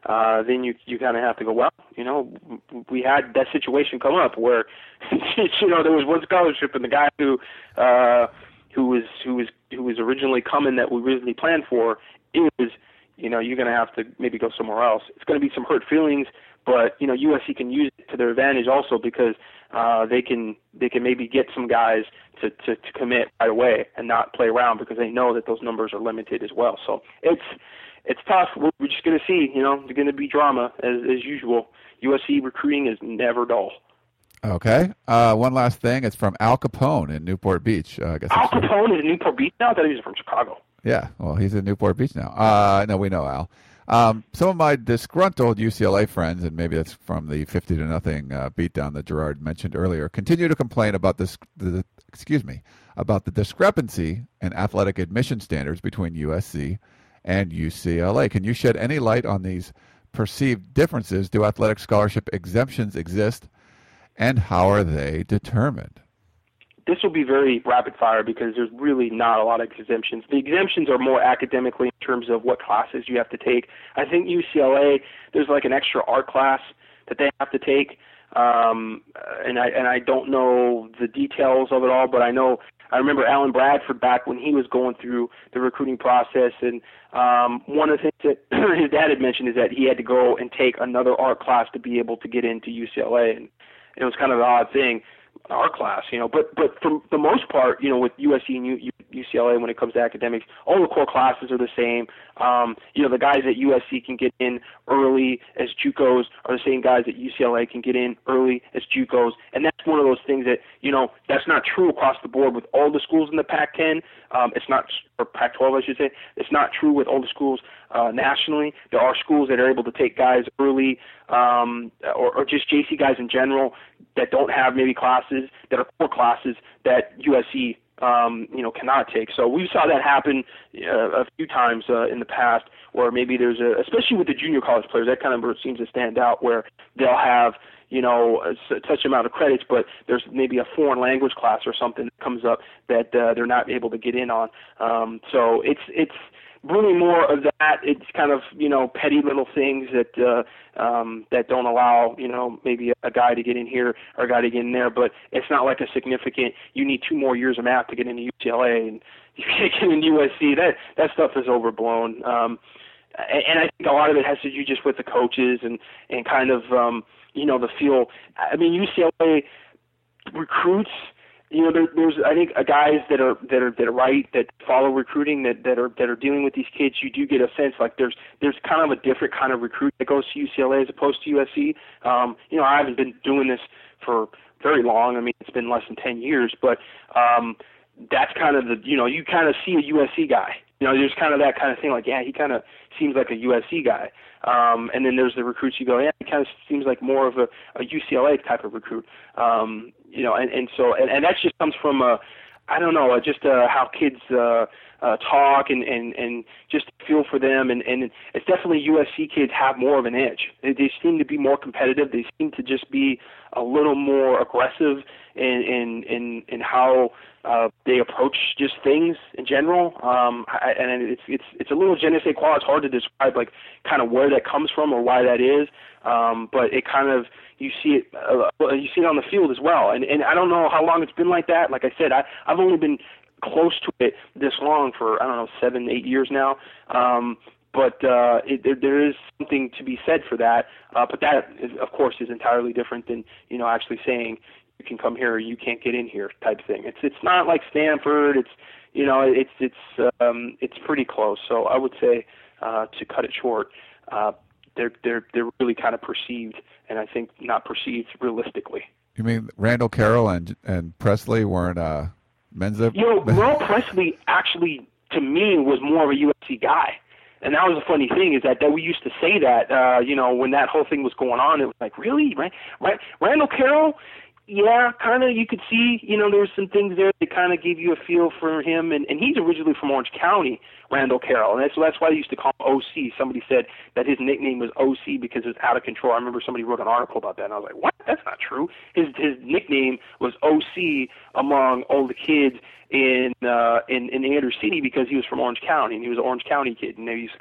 Speaker 3: uh, then you you kind of have to go, well, you know, we had that situation come up where, you know, there was one scholarship and the guy who uh, who was who was who was originally coming that we originally planned for is, you know, you're going to have to maybe go somewhere else. It's going to be some hurt feelings, but you know, U S C can use it to their advantage also because uh, they can they can maybe get some guys to, to, to commit right away and not play around because they know that those numbers are limited as well. So it's it's tough. We're, we're just going to see. You know, there's going to be drama as as usual. U S C recruiting is never dull.
Speaker 2: Okay. Uh, one last thing. It's from Al Capone in Newport Beach. Uh, I guess
Speaker 3: Al Capone is in Newport Beach now? I thought he was from Chicago.
Speaker 2: Yeah. Well, he's in Newport Beach now. Uh, no, we know Al. Um, some of my disgruntled U C L A friends, and maybe that's from the fifty to nothing uh, beatdown that Gerard mentioned earlier, continue to complain about this. The, excuse me, about the discrepancy in athletic admission standards between U S C and U C L A. Can you shed any light on these perceived differences? Do athletic scholarship exemptions exist, and how are they determined?
Speaker 3: This will be very rapid fire because there's really not a lot of exemptions. The exemptions are more academically in terms of what classes you have to take. I think U C L A, there's like an extra art class that they have to take, um, and I and I don't know the details of it all, but I know I remember Alan Bradford back when he was going through the recruiting process, and um, one of the things that his dad had mentioned is that he had to go and take another art class to be able to get into U C L A, and it was kind of an odd thing. Our class, you know, but but for the most part, you know, with U S C and U, U C L A when it comes to academics, all the core classes are the same. Um, you know, the guys at U S C can get in early as JUCOs are the same guys that U C L A can get in early as JUCOs, and that's one of those things that, you know, that's not true across the board with all the schools in the Pac ten. Um, it's not, or Pac twelve, I should say. It's not true with all the schools uh, nationally. There are schools that are able to take guys early, um, or, or just J C guys in general that don't have maybe classes that are core classes that U S C um, you know cannot take. So we saw that happen uh, a few times uh, in the past, where maybe there's a, especially with the junior college players, that kind of seems to stand out, where they'll have, you know, a such amount of credits, but there's maybe a foreign language class or something that comes up that uh, they're not able to get in on. Um, so it's it's really more of that. It's kind of, you know, petty little things that uh, um, that don't allow, you know, maybe a guy to get in here or a guy to get in there, but it's not like a significant, you need two more years of math to get into U C L A and you can't get into U S C. That, that stuff is overblown. Um, and, and I think a lot of it has to do just with the coaches and, and kind of, um, you know, the feel. I mean, U C L A recruits, you know, there, there's I think uh, guys that are that are that are right, that follow recruiting, that, that are that are dealing with these kids. You do get a sense like there's there's kind of a different kind of recruit that goes to U C L A as opposed to U S C. Um, you know, I haven't been doing this for very long. I mean, it's been less than ten years, but um, that's kind of the, you know, you kind of see a U S C guy. You know, there's kind of that kind of thing like, yeah, he kind of seems like a U S C guy. Um, and then there's the recruits you go, yeah, he kind of seems like more of a, a U C L A type of recruit. Um, you know, and, and so, and, and that just comes from, uh, I don't know, uh, just uh, how kids uh, uh, talk and, and, and just feel for them. And, and it's definitely U S C kids have more of an edge. They, they seem to be more competitive. They seem to just be a little more aggressive in, in, in, in how uh, they approach just things in general. Um, I, and it's, it's, it's a little je ne sais quoi. It's hard to describe like kind of where that comes from or why that is. Um, but it kind of, you see it, uh, you see it on the field as well. And, and I don't know how long it's been like that. Like I said, I, I've only been close to it this long for, I don't know, seven, eight years now. Um, but uh, it, there, there is something to be said for that. Uh, but that, is, of course, is entirely different than, you know, actually saying you can come here or you can't get in here type thing. It's it's not like Stanford. It's, you know, it's it's um, it's pretty close. So I would say, uh, to cut it short, uh, they're they're they're really kind of perceived, and I think not perceived realistically.
Speaker 2: You mean Randall Carroll and and Presley weren't uh, Menza?
Speaker 3: You know, Merle Presley actually, to me, was more of a U S C guy. And that was the funny thing is that, that we used to say that, uh, you know, when that whole thing was going on, it was like, really? Right? Right? Randall Carroll? Yeah, kind of, you could see, you know, there were some things there that kind of gave you a feel for him. And, and he's originally from Orange County, Randall Carroll. And that's, that's why they used to call him O C. Somebody said that his nickname was O C because it was out of control. I remember somebody wrote an article about that, and I was like, what? That's not true. His his nickname was O C among all the kids in uh, in, in the inner city because he was from Orange County, and he was an Orange County kid, and they used to kind of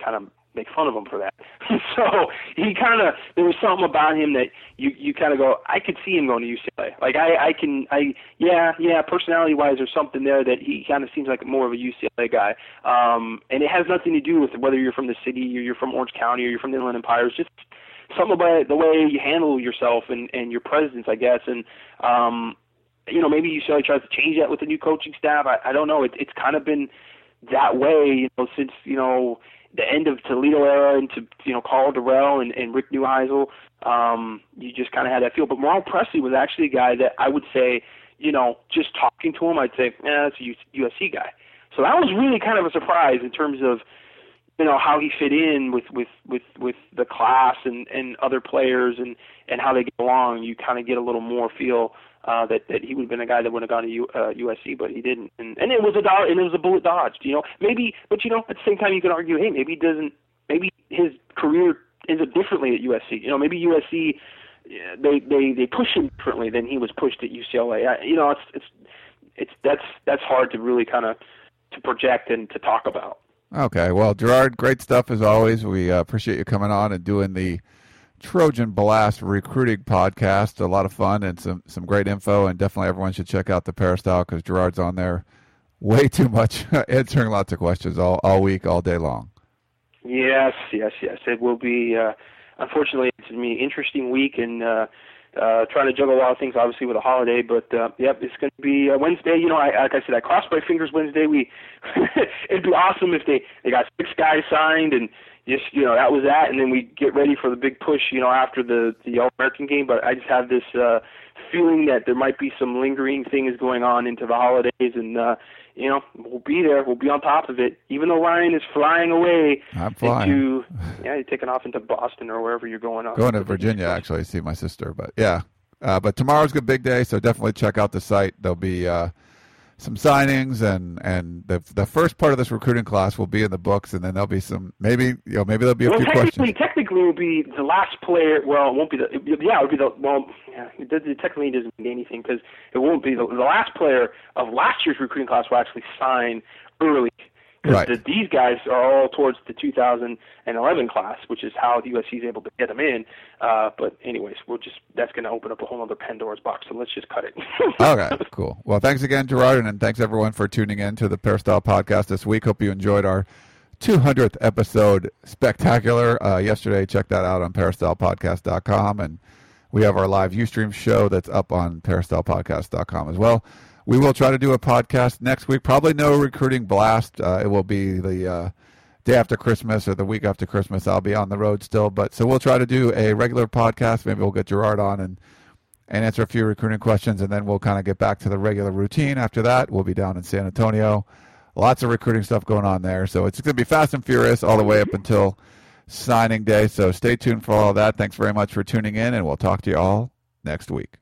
Speaker 3: make fun of him for that. So he kind of, there was something about him that you you kind of go, I could see him going to U C L A. Like I I can I yeah yeah personality wise there's something there that he kind of seems like more of a U C L A guy. Um, and it has nothing to do with whether you're from the city or you're from Orange County or you're from the Inland Empire. It's just something about the way you handle yourself and and your presence, I guess. And um, you know, maybe U C L A tries to change that with the new coaching staff. I, I don't know. It, it's kind of been that way, you know, since, you know, the end of Toledo era into, you know, Carl Durrell and, and Rick Neuheisel. Um, you just kind of had that feel. But Merle Presley was actually a guy that I would say, you know, just talking to him, I'd say, eh, that's a U S C guy. So that was really kind of a surprise in terms of, you know, how he fit in with, with, with, with the class and, and other players and, and how they get along. You kind of get a little more feel uh, that, that he would have been a guy that would have gone to U, uh, U S C, but he didn't. And, and it was a do- and it was a bullet dodged, you know. Maybe, but, you know, at the same time you could argue, hey, maybe he doesn't, maybe his career ends up differently at U S C. You know, maybe U S C, they, they, they push him differently than he was pushed at U C L A. I, you know, it's, it's, it's, that's, that's hard to really kind of to project and to talk about.
Speaker 2: Okay, well, Gerard, great stuff as always. We uh, appreciate you coming on and doing the Trojan Blast recruiting podcast. A lot of fun and some, some great info, and definitely everyone should check out the Peristyle because Gerard's on there way too much, answering lots of questions all, all week, all day long.
Speaker 3: Yes, yes, yes. It will be, uh, unfortunately, it's going to be an interesting week, and uh, uh, trying to juggle a lot of things, obviously, with a holiday. But, uh, yep, it's going to be uh, Wednesday. You know, I, like I said, I crossed my fingers Wednesday. We It'd be awesome if they, they got six guys signed and just, you know, that was that. And then we get ready for the big push, you know, after the, the All-American game. But I just have this uh, feeling that there might be some lingering things going on into the holidays. And, uh, you know, we'll be there. We'll be on top of it. Even though Ryan is flying away
Speaker 2: I'm flying.
Speaker 3: into, yeah, you're taking off into Boston or wherever you're going. On.
Speaker 2: Going to Virginia, actually, to see my sister. But, yeah. Uh, but tomorrow's a big day, so definitely check out the site. There'll be uh, some signings, and, and the the first part of this recruiting class will be in the books, and then there'll be some, maybe, you know, maybe there'll be a
Speaker 3: well,
Speaker 2: few
Speaker 3: technically,
Speaker 2: questions.
Speaker 3: Technically, it will be the last player. Well, it won't be the. It, yeah, it would be the. Well, yeah, it, does, it technically doesn't mean anything because it won't be the, the last player of last year's recruiting class will actually sign early. Because
Speaker 2: right.
Speaker 3: the, these guys are all towards the two thousand eleven class, which is how the U S C is able to get them in. Uh, but anyways, we'll just that's going to open up a whole other Pandora's box. So let's just cut it.
Speaker 2: Okay, cool. Well, thanks again, Gerard, and thanks everyone for tuning in to the Peristyle podcast this week. Hope you enjoyed our two hundredth episode spectacular. Uh, yesterday, check that out on peristyle podcast dot com, and we have our live Ustream show that's up on peristyle podcast dot com as well. We will try to do a podcast next week. Probably no recruiting blast. Uh, it will be the uh, day after Christmas or the week after Christmas. I'll be on the road still, but so we'll try to do a regular podcast. Maybe we'll get Gerard on and and answer a few recruiting questions, and then we'll kind of get back to the regular routine. After that, we'll be down in San Antonio. Lots of recruiting stuff going on there, so it's going to be fast and furious all the way up until signing day. So stay tuned for all of that. Thanks very much for tuning in, and we'll talk to you all next week.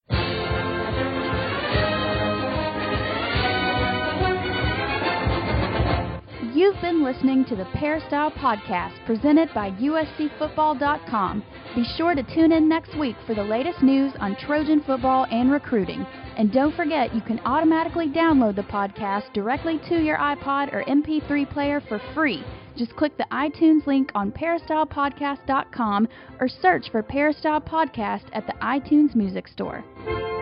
Speaker 1: You've been listening to the Peristyle Podcast presented by U S C football dot com. Be sure to tune in next week for the latest news on Trojan football and recruiting. And don't forget, you can automatically download the podcast directly to your iPod or M P three player for free. Just click the iTunes link on peristyle podcast dot com or search for Peristyle Podcast at the iTunes Music Store.